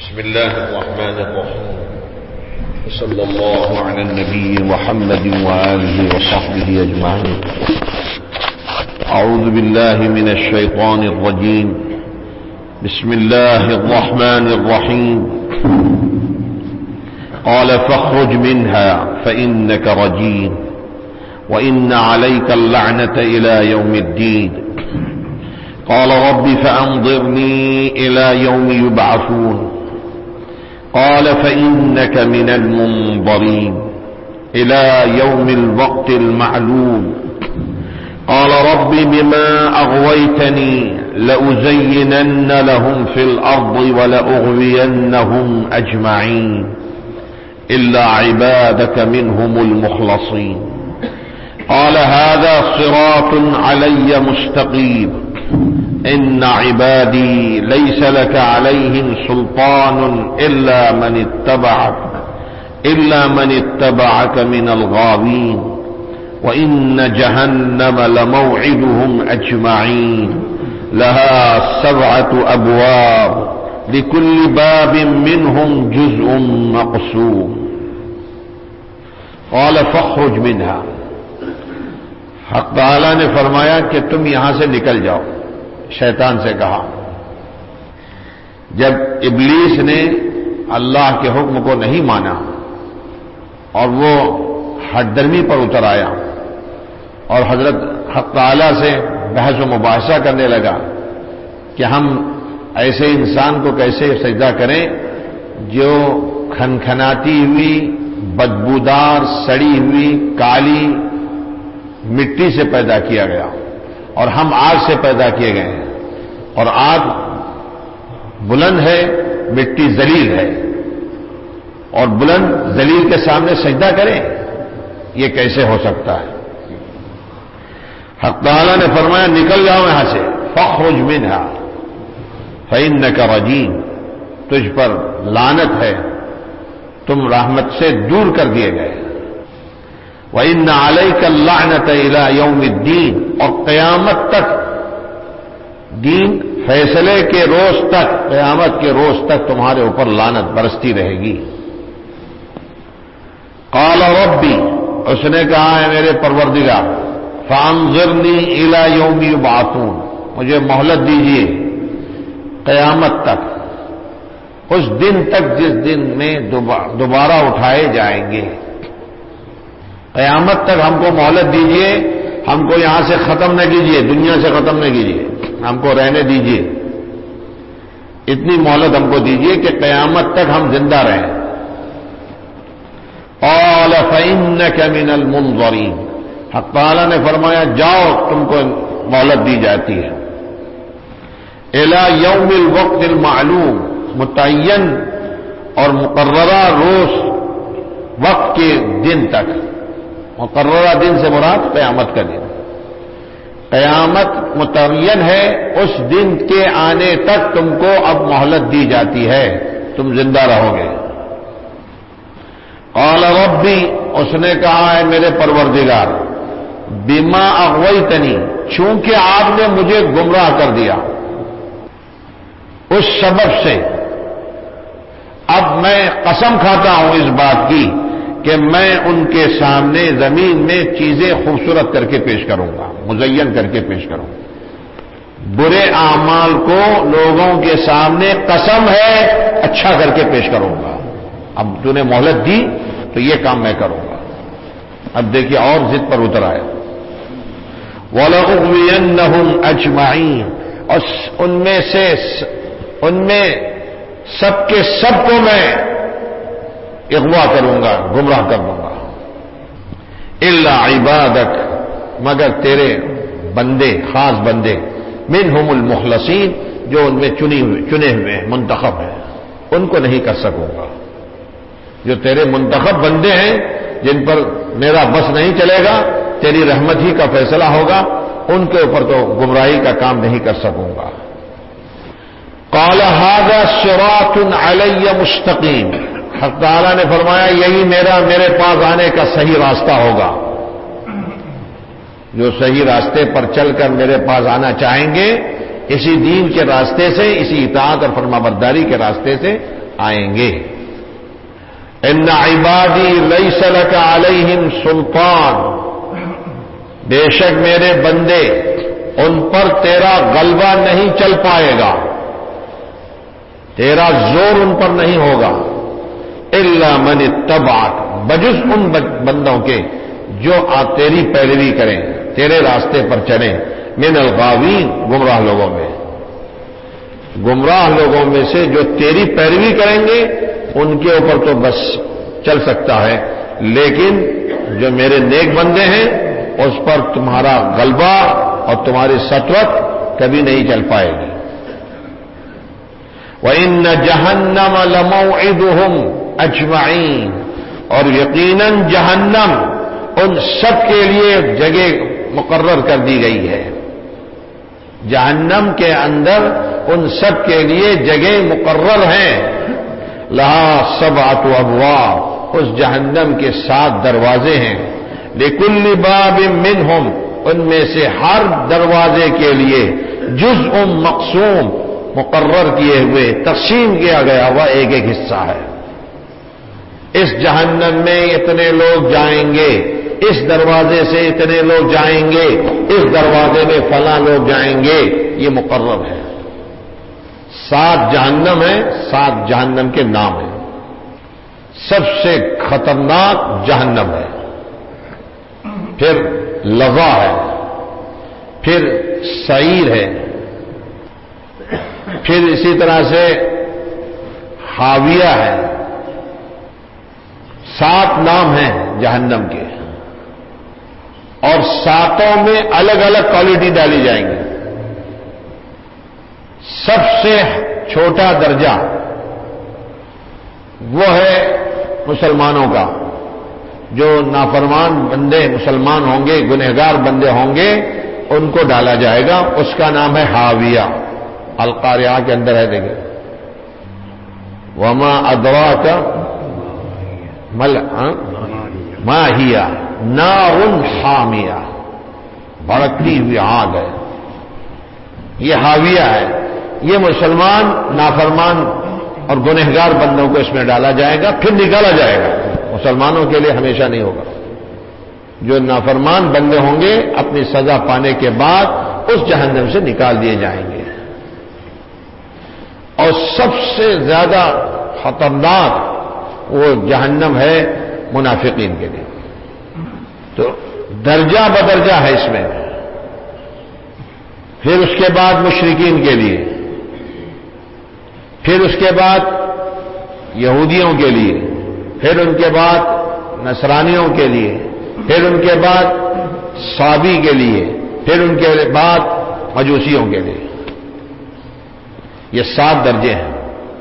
بسم الله الرحمن الرحيم صلى الله على النبي محمد وآله وصحبه أجمعين. أعوذ بالله من الشيطان الرجيم. بسم الله الرحمن الرحيم. قال فاخرج منها فإنك رجيم وإن عليك اللعنة إلى يوم الدين. قال رب فأنظرني إلى يوم يبعثون. قال فإنك من المنظرين إلى يوم الوقت المعلوم. قال رب بما أغويتني لأزينن لهم في الأرض ولأغوينهم أجمعين إلا عبادك منهم المخلصين. قال هذا صراط علي مستقيم إن عبادي ليس لك عليهم سلطان إلا من اتبعك من الغاوين وإن جهنم لموعدهم أجمعين لها 7 أبواب لكل باب منهم جزء مقسوم. قال فاخرج منها. حق تعالی نے فرمایا کہ تم یہاں سے نکل جاؤ. شیطان سے کہا جب ابلیس نے اللہ کے حکم کو نہیں مانا اور وہ حد درمی پر اتر آیا اور حضرت حق تعالی سے بحث و مباحثہ کرنے لگا کہ ہم ایسے انسان کو کیسے سجدہ کریں جو کھنکھناتی ہوئی بدبودار سڑی ہوئی کالی مٹی سے پیدا کیا گیا اور ہم آگ سے پیدا کیے گئے ہیں اور آگ بلند ہے مٹی ذلیل ہے اور بلند ذلیل کے سامنے سجدہ کریں یہ کیسے ہو سکتا ہے. حق تعالی نے فرمایا نکل جاؤ یہاں سے. فاخرج منها فإنك رجیم. تجھ پر لعنت ہے تم رحمت سے دور کر دیے گئے. وَإِنَّ عَلَيْكَ اللَّعْنَةَ إِلَى يَوْمِ الدِّينِ. اور قیامت تک دین فیصلے کے روز تک قیامت کے روز تک تمہارے اوپر لعنت برستی رہے گی. قال ربی. اس نے کہا ہے میرے پروردگار فانظرنی الی یوم یبعثون. مجھے مہلت دیجیے قیامت تک اس دن تک جس دن میں دوبارہ اٹھائے جائیں گے. قیامت تک ہم کو مہلت دیجیے. ہم کو یہاں سے ختم نہ کیجیے دنیا سے ختم نہ کیجیے ہم کو رہنے دیجیے. اتنی مہلت ہم کو دیجیے کہ قیامت تک ہم زندہ رہیں. قال فإنك من المنظرين. حق تعالی نے فرمایا جاؤ تم کو مہلت دی جاتی ہے. إلى يوم الوقت المعلوم. متعین اور مقررہ روز وقت کے دن تک. مقررہ دن سے مراد قیامت کا دن. قیامت متعین ہے اس دن کے آنے تک تم کو اب مہلت دی جاتی ہے تم زندہ رہو گے. قال ربی. اس نے کہا ہے میرے پروردگار بما اغویتنی. چونکہ آپ نے مجھے گمراہ کر دیا اس سبب سے اب میں قسم کھاتا ہوں اس بات کی کہ میں ان کے سامنے زمین میں چیزیں خوبصورت کر کے پیش کروں گا مزین کر کے پیش کروں گا. برے اعمال کو لوگوں کے سامنے قسم ہے اچھا کر کے پیش کروں گا. اب تو نے مہلت دی تو یہ کام میں کروں گا. اب دیکھیے اور ضد پر اتر آئے. وَلَأُغْوِيَنَّهُمْ أَجْمَعِينَ. اور ان میں سب کے سب کو میں اغوا کروں گا گمراہ کر دوں گا. الا عبادک. مگر تیرے بندے خاص بندے منہم المخلصین جو ان میں چنے ہوئے ہیں منتخب ہیں ان کو نہیں کر سکوں گا. جو تیرے منتخب بندے ہیں جن پر میرا بس نہیں چلے گا تیری رحمت ہی کا فیصلہ ہوگا ان کے اوپر تو گمراہی کا کام نہیں کر سکوں گا. قال هذا صراط علی مستقیم. حق تعالی نے فرمایا یہی میرے پاس آنے کا صحیح راستہ ہوگا. جو صحیح راستے پر چل کر میرے پاس آنا چاہیں گے اسی دین کے راستے سے اسی اطاعت اور فرمانبرداری کے راستے سے آئیں گے۔ ان عبادی لیس لک علیہم سلطان، بے شک میرے بندے ان پر تیرا غلبہ نہیں چل پائے گا، تیرا زور ان پر نہیں ہوگا، الا من اتبعک، بجز ان بندوں کے جو تیری پیروی کریں، تیرے راستے پر چلیں، من الغاوین، گمراہ لوگوں میں، گمراہ لوگوں میں سے جو تیری پیروی کریں گے ان کے اوپر تو بس چل سکتا ہے، لیکن جو میرے نیک بندے ہیں اس پر تمہارا غلبہ اور تمہاری سطوت کبھی نہیں چل پائے گی۔ وَإِنَّ جَهَنَّمَ لَمَوْعِدُهُمْ أَجْمَعِينَ، اور یقیناً جہنم ان سب کے لیے جگہ مقرر کر دی گئی ہے، جہنم کے اندر ان سب کے لیے جگہ مقرر ہیں، لہا 7 ابواب، اس جہنم کے 7 دروازے ہیں، لِكُلِّ بَابٍ مِّنْهُمْ، ان میں سے ہر دروازے کے لیے جزء مقسوم، مقرر کیے ہوئے، تقسیم کیا گیا ہوا ایک ایک حصہ ہے۔ اس جہنم میں اتنے لوگ جائیں گے، اس دروازے سے اتنے لوگ جائیں گے، اس دروازے میں فلاں لوگ جائیں گے، یہ مقرر ہے۔ 7 جہنم ہیں، 7 جہنم کے نام ہیں۔ سب سے خطرناک جہنم ہے، پھر لظا ہے، پھر سعیر ہے، پھر اسی طرح سے حاویہ ہے۔ 7 نام ہیں جہنم کے، اور 7 میں الگ الگ کوالٹی ڈالی جائیں گی۔ سب سے چھوٹا درجہ وہ ہے مسلمانوں کا، جو نافرمان بندے مسلمان ہوں گے، گنہگار بندے ہوں گے، ان کو ڈالا جائے گا، اس کا نام ہے حاویہ۔ القاریہ کے اندر ہے، دیکھیں، وما ادراک ما ہی نار حامیہ، بھڑکتی ہوئی آگ ہے، یہ حاویہ ہے۔ یہ مسلمان نافرمان اور گنہگار بندوں کو اس میں ڈالا جائے گا، پھر نکالا جائے گا، مسلمانوں کے لیے ہمیشہ نہیں ہوگا۔ جو نافرمان بندے ہوں گے اپنی سزا پانے کے بعد اس جہنم سے نکال دیے جائیں گے۔ اور سب سے زیادہ خطرناک وہ جہنم ہے منافقین کے لیے۔ تو درجہ بدرجہ ہے اس میں۔ پھر اس کے بعد مشرکین کے لیے، پھر اس کے بعد یہودیوں کے لیے، پھر ان کے بعد نصرانیوں کے لیے، پھر ان کے بعد صابی کے لیے، پھر ان کے بعد مجوسیوں کے لیے۔ یہ 7 درجے ہیں۔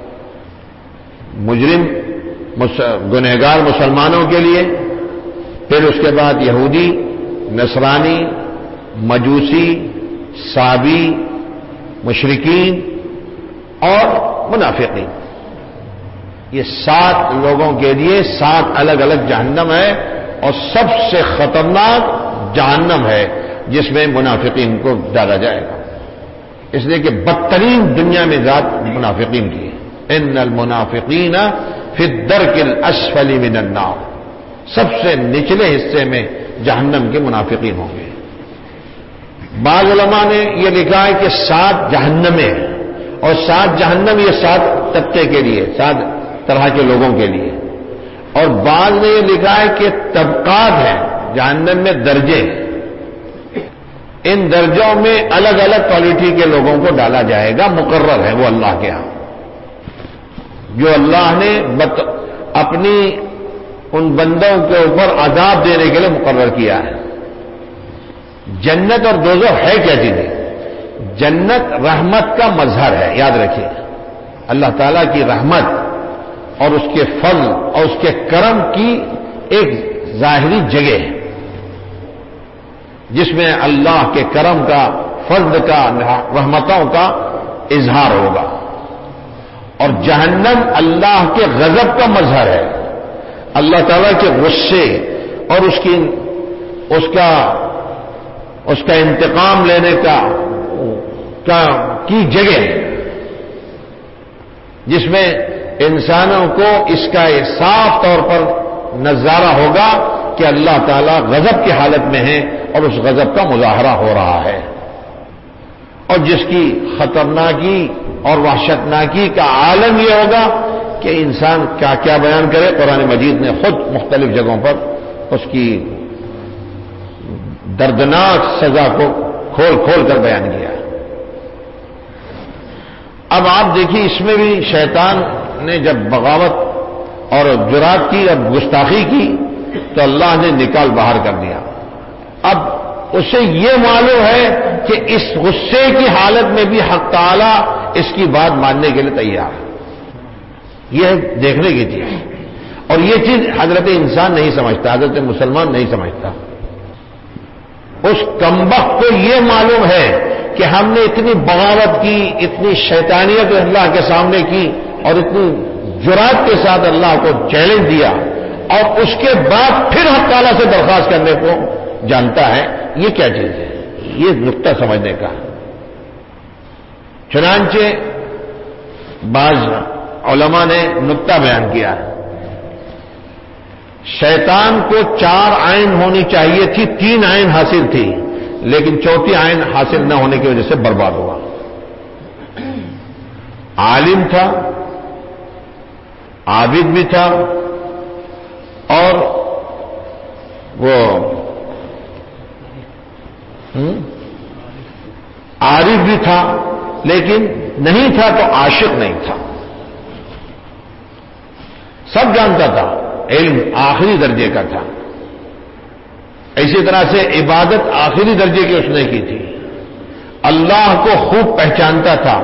مجرم گنہگار مسلمانوں کے لیے، پھر اس کے بعد یہودی، نصرانی، مجوسی، صابی، مشرکین اور منافقین۔ یہ 7 لوگوں کے لیے 7 الگ الگ جہنم ہے، اور سب سے خطرناک جہنم ہے جس میں منافقین کو ڈالا جائے گا، اس لیے کہ بدترین دنیا میں ذات منافقین کی ہے۔ ان المنافقین فی الدرک الاسفل من النار، سب سے نچلے حصے میں جہنم کے منافقین ہوں گے۔ بعض علماء نے یہ لکھا ہے کہ 7 جہنمیں، اور 7 جہنم یہ 7 طبقے کے لیے، 7 طرح کے لوگوں کے لیے، اور بعض نے یہ لکھا ہے کہ طبقات ہیں جہنم میں، درجے، ان درجوں میں الگ الگ کوالٹی کے لوگوں کو ڈالا جائے گا، مقرر ہے وہ اللہ کے ہاں، جو اللہ نے اپنی ان بندوں کے اوپر عذاب دینے کے لیے مقرر کیا ہے۔ جنت اور دوزخ ہے کیا چیزیں؟ جنت رحمت کا مظہر ہے، یاد رکھیے، اللہ تعالیٰ کی رحمت اور اس کے فضل اور اس کے کرم کی ایک ظاہری جگہ ہے، جس میں اللہ کے کرم کا، فضل کا، رحمتوں کا اظہار ہوگا۔ اور جہنم اللہ کے غضب کا مظہر ہے، اللہ تعالیٰ کے غصے اور اس کا انتقام لینے کی جگہ، جس میں انسانوں کو اس کا صاف طور پر نظارہ ہوگا کہ اللہ تعالیٰ غضب کی حالت میں ہے اور اس غضب کا مظاہرہ ہو رہا ہے، اور جس کی خطرناکی اور وحشتناکی کا عالم یہ ہوگا کہ انسان کیا کیا بیان کرے۔ قرآن مجید نے خود مختلف جگہوں پر اس کی دردناک سزا کو کھول کھول کر بیان کیا۔ اب آپ دیکھیے اس میں بھی شیطان نے جب بغاوت اور جرات کی اور گستاخی کی تو اللہ نے نکال باہر کر دیا۔ اب اسے یہ معلوم ہے کہ اس غصے کی حالت میں بھی حق تعالی اس کی بات ماننے کے لیے تیار ہے، یہ دیکھنے کی چیز، اور یہ چیز حضرت انسان نہیں سمجھتا، حضرت مسلمان نہیں سمجھتا۔ اس کمبخت کو یہ معلوم ہے کہ ہم نے اتنی بغاوت کی، اتنی شیطانیت اللہ کے سامنے کی اور اتنی جرات کے ساتھ اللہ کو چیلنج دیا، اور اس کے بعد پھر حق تعالیٰ سے درخواست کرنے کو جانتا ہے، یہ کیا چیز ہے؟ یہ نقطہ سمجھنے کا۔ چنانچہ بعض علماء نے نقطہ بیان کیا، شیطان کو 4 عین ہونی چاہیے تھی، 3 عین حاصل تھی، لیکن 4تھی عین حاصل نہ ہونے کی وجہ سے برباد ہوا۔ عالم تھا، عابد بھی تھا، اور وہ عارف بھی تھا، لیکن نہیں تھا تو عاشق نہیں تھا۔ سب جانتا تھا، علم آخری درجے کا تھا، اسی طرح سے عبادت آخری درجے کی اس نے کی تھی، اللہ کو خوب پہچانتا تھا۔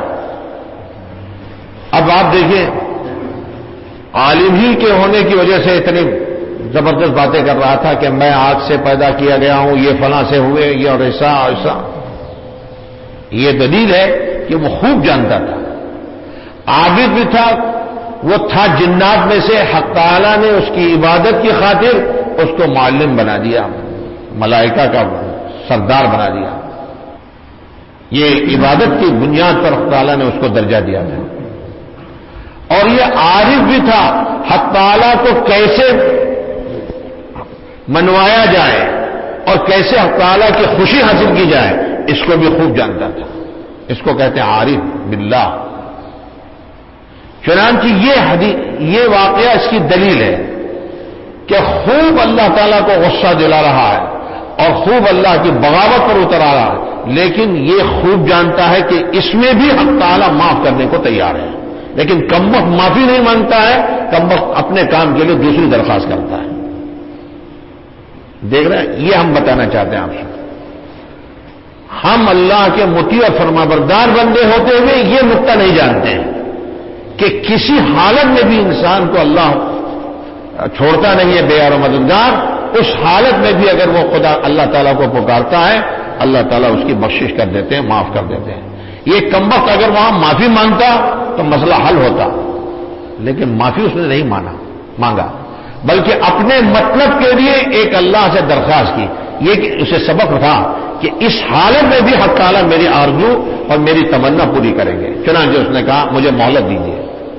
اب آپ دیکھیں، عالم ہی کے ہونے کی وجہ سے اتنی زبردست باتیں کر رہا تھا کہ میں آگ سے پیدا کیا گیا ہوں، یہ فلاں سے ہوئے، یہ اور ایسا ایسا۔ یہ دلیل ہے کہ وہ خوب جانتا تھا۔ عابد بھی تھا، وہ تھا جنات میں سے، حق تعالیٰ نے اس کی عبادت کی خاطر اس کو معلم بنا دیا، ملائکہ کا سردار بنا دیا۔ یہ عبادت کی بنیاد پر حق تعالیٰ نے اس کو درجہ دیا تھا۔ اور یہ عارف بھی تھا، حق تعالیٰ کو کیسے منوایا جائے اور کیسے حق تعالیٰ کی خوشی حاصل کی جائے اس کو بھی خوب جانتا تھا۔ اس کو کہتے ہیں عارف باللہ۔ چنانچہ یہ واقعہ اس کی دلیل ہے کہ خوب اللہ تعالیٰ کو غصہ دلا رہا ہے اور خوب اللہ کی بغاوت پر اتر آ رہا ہے، لیکن یہ خوب جانتا ہے کہ اس میں بھی حق تعالیٰ معاف کرنے کو تیار ہے، لیکن کمبخت معافی نہیں مانگتا ہے، کمبخت اپنے کام کے لیے دوسری درخواست کرتا ہے۔ دیکھ رہے ہیں، یہ ہم بتانا چاہتے ہیں آپ سے۔ ہم اللہ کے مطیع اور فرمانبردار بندے ہوتے ہوئے یہ نقطہ نہیں جانتے ہیں کہ کسی حالت میں بھی انسان کو اللہ چھوڑتا نہیں ہے بے یار و مددگار۔ اس حالت میں بھی اگر وہ خدا اللہ تعالیٰ کو پکارتا ہے، اللہ تعالیٰ اس کی بخشش کر دیتے ہیں، معاف کر دیتے ہیں۔ یہ کمبخت اگر وہاں معافی مانگتا تو مسئلہ حل ہوتا، لیکن معافی اس نے نہیں مانگا، بلکہ اپنے مطلب کے لیے ایک اللہ سے درخواست کی۔ یہ کہ اسے سبق تھا کہ اس حالت میں بھی حق تعالیٰ میری آرزو اور میری تمنا پوری کریں گے۔ چنانچہ اس نے کہا مجھے مہلت دیجیے،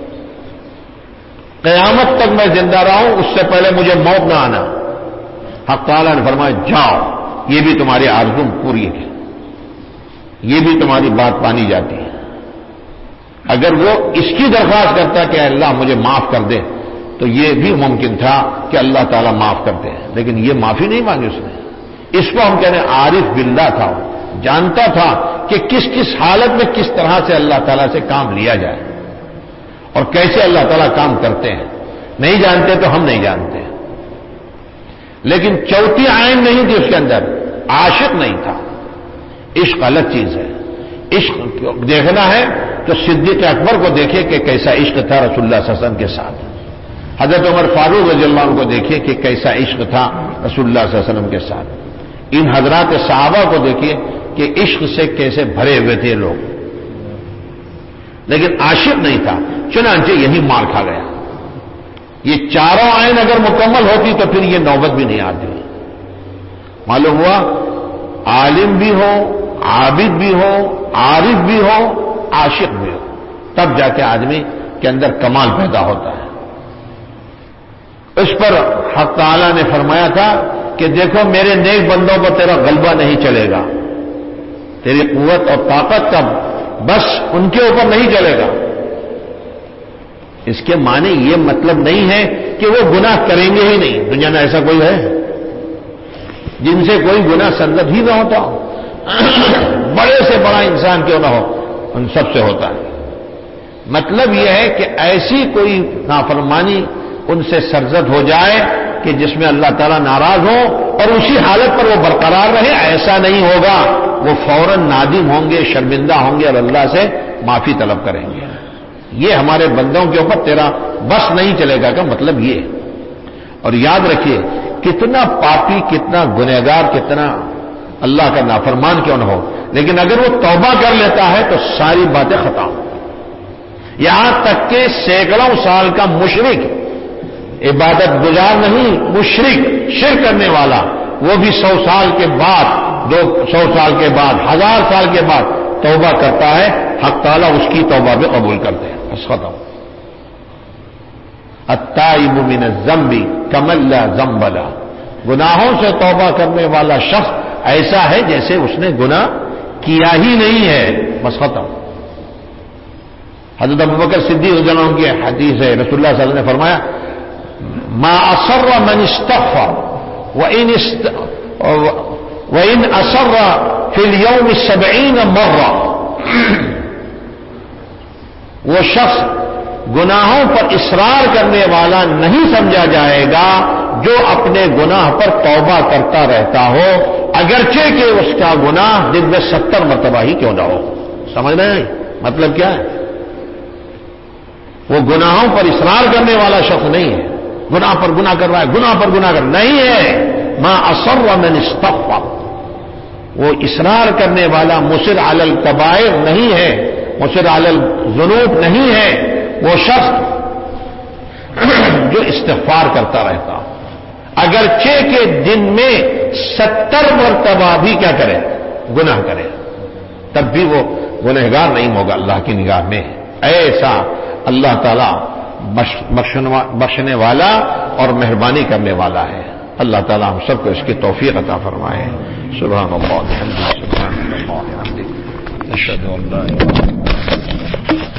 قیامت تک میں زندہ رہوں، اس سے پہلے مجھے موت نہ آنا۔ حق تعالیٰ نے فرمایا جاؤ، یہ بھی تمہاری آرزو پوری ہے، یہ بھی تمہاری بات مانی جاتی ہے۔ اگر وہ اس کی درخواست کرتا کہ اللہ مجھے معاف کر دے تو یہ بھی ممکن تھا کہ اللہ تعالیٰ معاف کرتے ہیں، لیکن یہ معافی نہیں مانگی اس نے۔ اس کو ہم کہنے عارف باللہ تھا، جانتا تھا کہ کس کس حالت میں کس طرح سے اللہ تعالیٰ سے کام لیا جائے اور کیسے اللہ تعالیٰ کام کرتے ہیں۔ نہیں جانتے تو ہم نہیں جانتے، لیکن 4تھی عین نہیں تھی اس کے اندر، عاشق نہیں تھا۔ عشق الگ چیز ہے، عشق دیکھنا ہے تو صدیق اکبر کو دیکھے کہ کیسا عشق تھا رسول اللہ صلی اللہ علیہ وسلم کے ساتھ، حضرت عمر فاروق رضی اللہ عنہ کو دیکھیے کہ کیسا عشق تھا رسول اللہ صلی اللہ علیہ وسلم کے ساتھ، ان حضرات صحابہ کو دیکھیے کہ عشق سے کیسے بھرے ہوئے تھے لوگ، لیکن عاشق نہیں تھا۔ چنانچہ یہی مار کھا گیا۔ یہ 4 عین اگر مکمل ہوتی تو پھر یہ نوبت بھی نہیں آتی۔ معلوم ہوا عالم بھی ہو، عابد بھی ہو، عارف بھی ہو، عاشق بھی ہو، تب جا کے آدمی کے اندر کمال پیدا ہوتا ہے. اس پر حق تعالی نے فرمایا تھا کہ دیکھو میرے نیک بندوں کو تیرا غلبہ نہیں چلے گا، تیری قوت اور طاقت کا بس ان کے اوپر نہیں چلے گا. اس کے معنی یہ مطلب نہیں ہے کہ وہ گناہ کریں گے ہی نہیں. دنیا میں ایسا کوئی ہے جن سے کوئی گناہ سرزد ہی نہ ہوتا ہو؟ بڑے سے بڑا انسان کیوں نہ ہو، ان سب سے ہوتا ہے. مطلب یہ ہے کہ ایسی کوئی نافرمانی ان سے سرزد ہو جائے کہ جس میں اللہ تعالیٰ ناراض ہو اور اسی حالت پر وہ برقرار رہے، ایسا نہیں ہوگا. وہ فوراً نادم ہوں گے، شرمندہ ہوں گے اور اللہ سے معافی طلب کریں گے. یہ ہمارے بندوں کے اوپر تیرا بس نہیں چلے گا کا مطلب یہ. اور یاد رکھیے کتنا پاپی، کتنا گنہگار، کتنا اللہ کا نافرمان کیوں نہ ہو، لیکن اگر وہ توبہ کر لیتا ہے تو ساری باتیں ختم. یہاں تک کہ سینکڑوں سال کا مشرک، عبادت گزار نہیں، مشرک، شرک کرنے والا، وہ بھی 100 سال کے بعد، 200 سال کے بعد، 1000 سال کے بعد توبہ کرتا ہے، حق تعالیٰ اس کی توبہ بھی قبول کرتے ہیں. بس ختم. التائب من الذنب کمن لا ذنب له. گناہوں سے توبہ کرنے والا شخص ایسا ہے جیسے اس نے گناہ کیا ہی نہیں ہے. بس ختم. حضرت ابوبکر صدیق رضی اللہ عنہ کی حدیث ہے، رسول اللہ صلی اللہ علیہ وسلم نے فرمایا ما اصر من استغفر وإن أصر في اليوم 70 مرة. وہ شخص گناہوں پر اصرار کرنے والا نہیں سمجھا جائے گا جو اپنے گناہ پر توبہ کرتا رہتا ہو، اگرچہ کہ اس کا گناہ دن میں 70 مرتبہ ہی کیوں نہ ہو. سمجھ رہے ہیں مطلب کیا ہے؟ وہ گناہوں پر اصرار کرنے والا شخص نہیں ہے، گناہ پر گناہ کر رہا ہے، گناہ پر گناہ کر نہیں ہے. ما اصر من استغفر. وہ اصرار کرنے والا مصر علی الکبائر نہیں ہے، مصر علی الذنوب نہیں ہے. وہ شخص جو استغفار کرتا رہتا اگرچہ کہ دن میں 70 مرتبہ بھی کیا کرے، گناہ کرے، تب بھی وہ گنہگار نہیں ہوگا اللہ کی نگاہ میں. ایسا اللہ تعالی بخشنے والا اور مہربانی کرنے والا ہے. اللہ تعالی ہم سب کو اس کی توفیق عطا فرمائے. سبحان اللہ، سبحان اللہ، اشہد ان لا الہ الا اللہ.